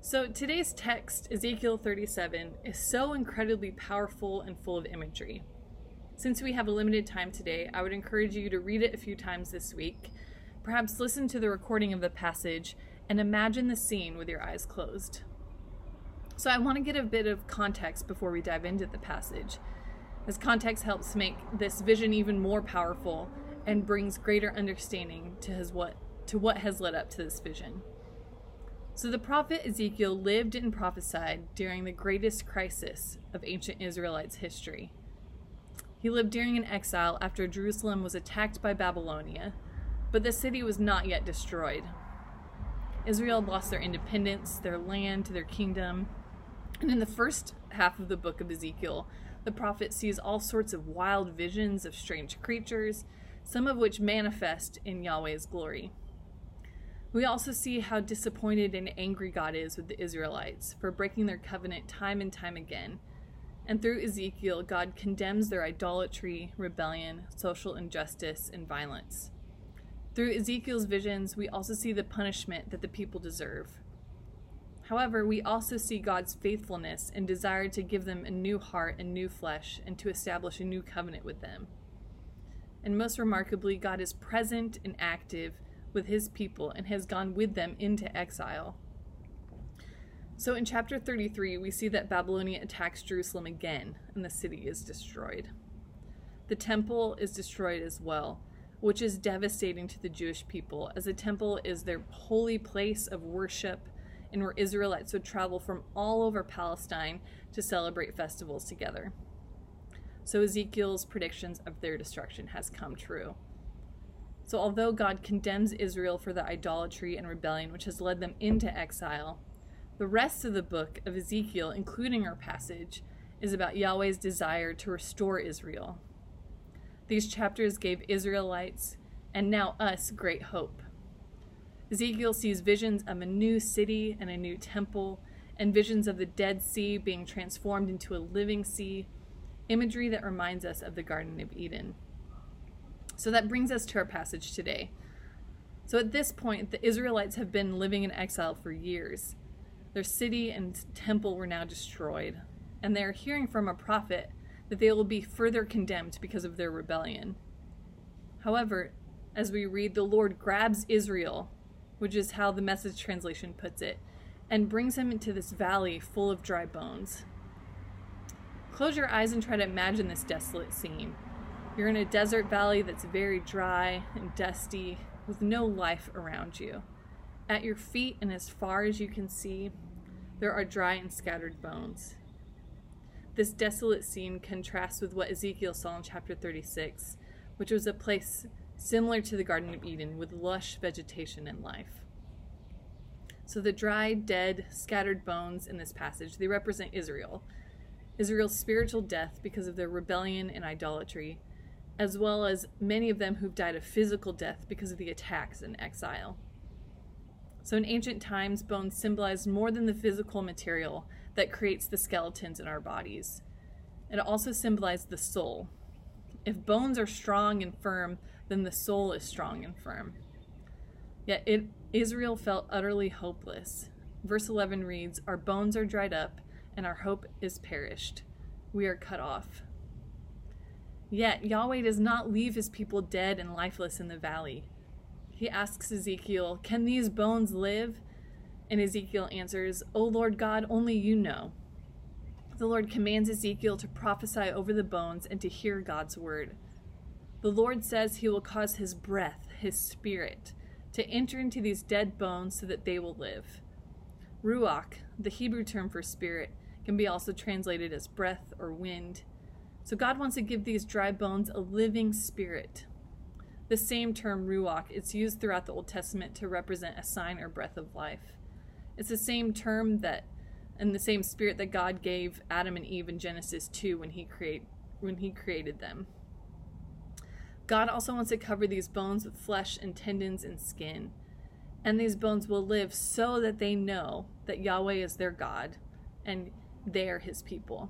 So today's text, Ezekiel 37, is so incredibly powerful and full of imagery. Since we have a limited time today, I would encourage you to read it a few times this week, perhaps listen to the recording of the passage, and imagine the scene with your eyes closed. So I want to get a bit of context before we dive into the passage, as context helps make this vision even more powerful and brings greater understanding to what has led up to this vision. So the prophet Ezekiel lived and prophesied during the greatest crisis of ancient Israelites' history. He lived during an exile after Jerusalem was attacked by Babylonia, but the city was not yet destroyed. Israel lost their independence, their land, their kingdom, and in the first half of the book of Ezekiel, the prophet sees all sorts of wild visions of strange creatures, some of which manifest in Yahweh's glory. We also see how disappointed and angry God is with the Israelites for breaking their covenant time and time again. And through Ezekiel, God condemns their idolatry, rebellion, social injustice, and violence. Through Ezekiel's visions, we also see the punishment that the people deserve. However, we also see God's faithfulness and desire to give them a new heart and new flesh and to establish a new covenant with them. And most remarkably, God is present and active with his people and has gone with them into exile. So in chapter 33, we see that Babylonia attacks Jerusalem again and the city is destroyed. The temple is destroyed as well, which is devastating to the Jewish people, as the temple is their holy place of worship and where Israelites would travel from all over Palestine to celebrate festivals together. So Ezekiel's predictions of their destruction has come true. So although God condemns Israel for the idolatry and rebellion which has led them into exile, the rest of the book of Ezekiel, including our passage, is about Yahweh's desire to restore Israel. These chapters gave Israelites, and now us, great hope. Ezekiel sees visions of a new city and a new temple, and visions of the Dead Sea being transformed into a living sea, imagery that reminds us of the Garden of Eden. So that brings us to our passage today. So at this point, the Israelites have been living in exile for years. Their city and temple were now destroyed, and they are hearing from a prophet that they will be further condemned because of their rebellion. However, as we read, the Lord grabs Israel, which is how the Message translation puts it, and brings him into this valley full of dry bones. Close your eyes and try to imagine this desolate scene. You're in a desert valley that's very dry and dusty, with no life around you. At your feet and as far as you can see, there are dry and scattered bones. This desolate scene contrasts with what Ezekiel saw in chapter 36, which was a place similar to the Garden of Eden with lush vegetation and life. So the dry, dead, scattered bones in this passage, they represent Israel. Israel's spiritual death because of their rebellion and idolatry, as well as many of them who've died a physical death because of the attacks and exile. So in ancient times, bones symbolized more than the physical material that creates the skeletons in our bodies. It also symbolized the soul. If bones are strong and firm, then the soul is strong and firm. Yet Israel felt utterly hopeless. Verse 11 reads, "Our bones are dried up, and our hope is perished. We are cut off." Yet Yahweh does not leave his people dead and lifeless in the valley. He asks Ezekiel, "Can these bones live?" And Ezekiel answers, "O Lord God, only you know." The Lord commands Ezekiel to prophesy over the bones and to hear God's word. The Lord says he will cause his breath, his spirit, to enter into these dead bones so that they will live. Ruach, the Hebrew term for spirit, can be also translated as breath or wind. So God wants to give these dry bones a living spirit. The same term, ruach, it's used throughout the Old Testament to represent a sign or breath of life. It's the same term and the same spirit that God gave Adam and Eve in Genesis 2 when he created them. God also wants to cover these bones with flesh and tendons and skin. And these bones will live so that they know that Yahweh is their God and they are his people.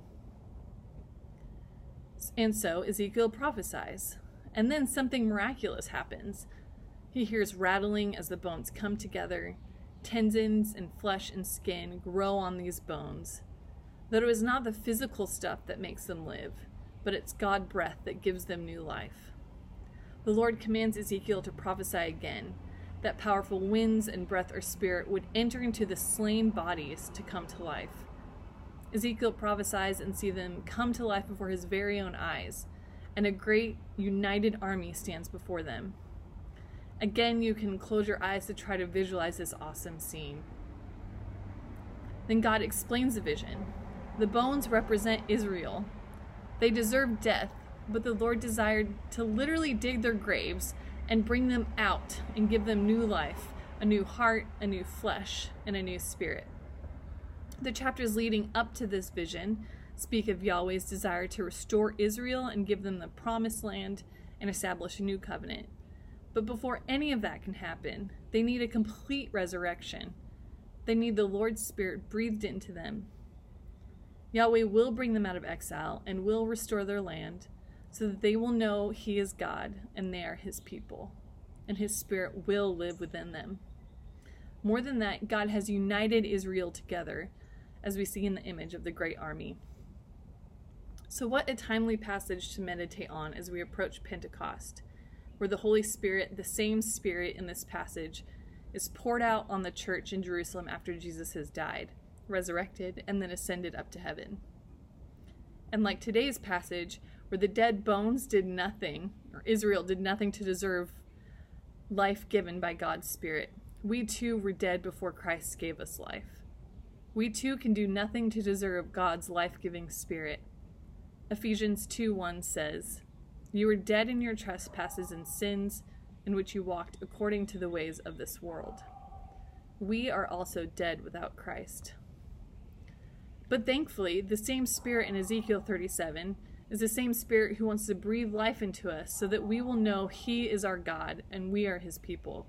And so Ezekiel prophesies. And then something miraculous happens. He hears rattling as the bones come together. Tendons and flesh and skin grow on these bones. That it is not the physical stuff that makes them live, but it's God's breath that gives them new life. The Lord commands Ezekiel to prophesy again, that powerful winds and breath or spirit would enter into the slain bodies to come to life. Ezekiel prophesies and see them come to life before his very own eyes, and a great united army stands before them. Again, you can close your eyes to try to visualize this awesome scene. Then God explains the vision. The bones represent Israel. They deserve death, but the Lord desired to literally dig their graves and bring them out and give them new life, a new heart, a new flesh, and a new spirit. The chapters leading up to this vision speak of Yahweh's desire to restore Israel and give them the promised land and establish a new covenant. But before any of that can happen, they need a complete resurrection. They need the Lord's Spirit breathed into them. Yahweh will bring them out of exile and will restore their land so that they will know He is God and they are His people, and His Spirit will live within them. More than that, God has united Israel together, as we see in the image of the great army. So what a timely passage to meditate on as we approach Pentecost, where the Holy Spirit, the same Spirit in this passage, is poured out on the church in Jerusalem after Jesus has died, resurrected, and then ascended up to heaven. And like today's passage, where the dead bones did nothing, or Israel did nothing to deserve life given by God's Spirit, we too were dead before Christ gave us life. We too can do nothing to deserve God's life-giving Spirit. Ephesians 2:1 says, "You were dead in your trespasses and sins, in which you walked according to the ways of this world." We are also dead without Christ. But thankfully, the same Spirit in Ezekiel 37 is the same Spirit who wants to breathe life into us so that we will know He is our God and we are His people.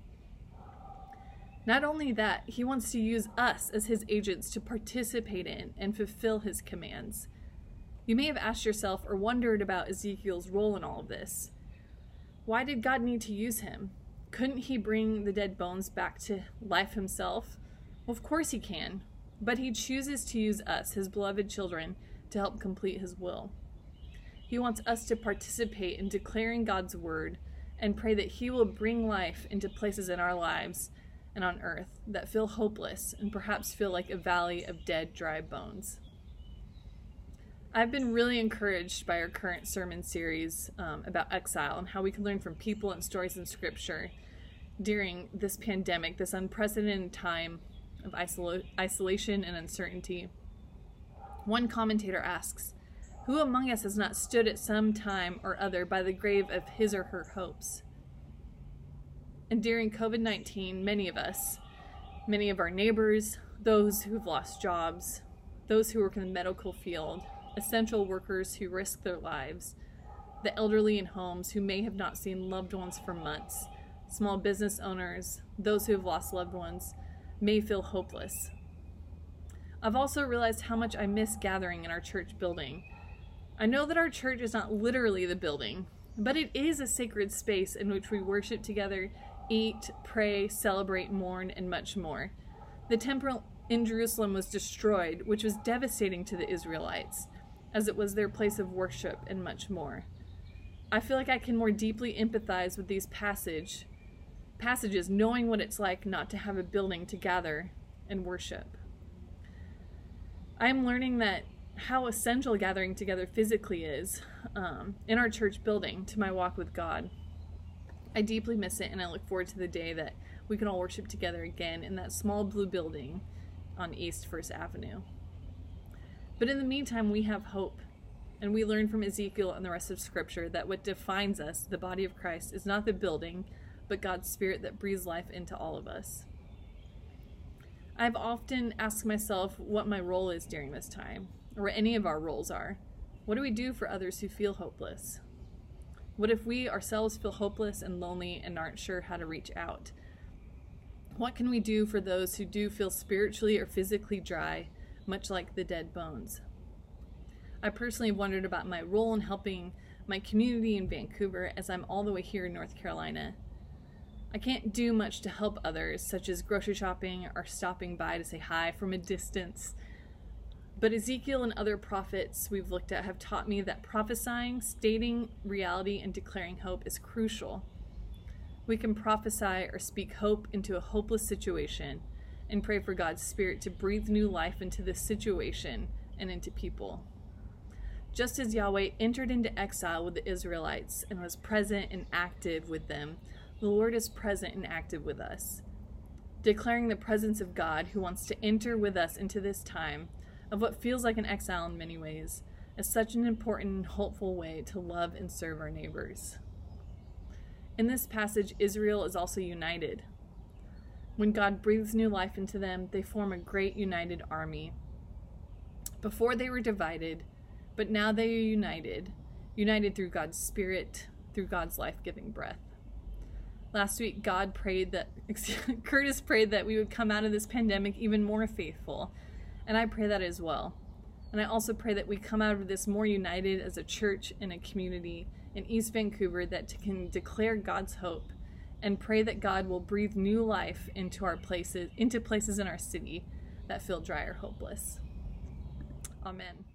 Not only that, He wants to use us as His agents to participate in and fulfill His commands. You may have asked yourself or wondered about Ezekiel's role in all of this. Why did God need to use him? Couldn't He bring the dead bones back to life Himself? Well, of course He can, but He chooses to use us, His beloved children, to help complete His will. He wants us to participate in declaring God's word and pray that He will bring life into places in our lives and on earth that feel hopeless and perhaps feel like a valley of dead, dry bones. I've been really encouraged by our current sermon series about exile and how we can learn from people and stories in Scripture during this pandemic, this unprecedented time of isolation and uncertainty. One commentator asks, "Who among us has not stood at some time or other by the grave of his or her hopes?" And during COVID-19, many of us, many of our neighbors, those who've lost jobs, those who work in the medical field, essential workers who risk their lives, the elderly in homes who may have not seen loved ones for months, small business owners, those who have lost loved ones, may feel hopeless. I've also realized how much I miss gathering in our church building. I know that our church is not literally the building, but it is a sacred space in which we worship together, eat, pray, celebrate, mourn, and much more. The temple in Jerusalem was destroyed, which was devastating to the Israelites, as it was their place of worship and much more. I feel like I can more deeply empathize with these passages, knowing what it's like not to have a building to gather and worship. I am learning that how essential gathering together physically is in our church building to my walk with God. I deeply miss it, and I look forward to the day that we can all worship together again in that small blue building on East First Avenue. But in the meantime, we have hope, and we learn from Ezekiel and the rest of Scripture that what defines us, the body of Christ, is not the building, but God's Spirit that breathes life into all of us. I've often asked myself what my role is during this time, or what any of our roles are. What do we do for others who feel hopeless? What if we ourselves feel hopeless and lonely and aren't sure how to reach out? What can we do for those who do feel spiritually or physically dry, much like the dead bones? I personally have wondered about my role in helping my community in Vancouver, as I'm all the way here in North Carolina. I can't do much to help others, such as grocery shopping or stopping by to say hi from a distance. But Ezekiel and other prophets we've looked at have taught me that prophesying, stating reality, and declaring hope is crucial. We can prophesy or speak hope into a hopeless situation and pray for God's Spirit to breathe new life into this situation and into people. Just as Yahweh entered into exile with the Israelites and was present and active with them, the Lord is present and active with us. Declaring the presence of God who wants to enter with us into this time of what feels like an exile in many ways is such an important and hopeful way to love and serve our neighbors. In this passage, Israel is also united. When God breathes new life into them, they form a great united army. Before they were divided, but now they are united through God's Spirit, through God's life-giving breath. Last week, Curtis prayed that we would come out of this pandemic even more faithful, and I pray that as well. And I also pray that we come out of this more united as a church and a community in East Vancouver that can declare God's hope, and pray that God will breathe new life into places in our city that feel dry or hopeless. Amen.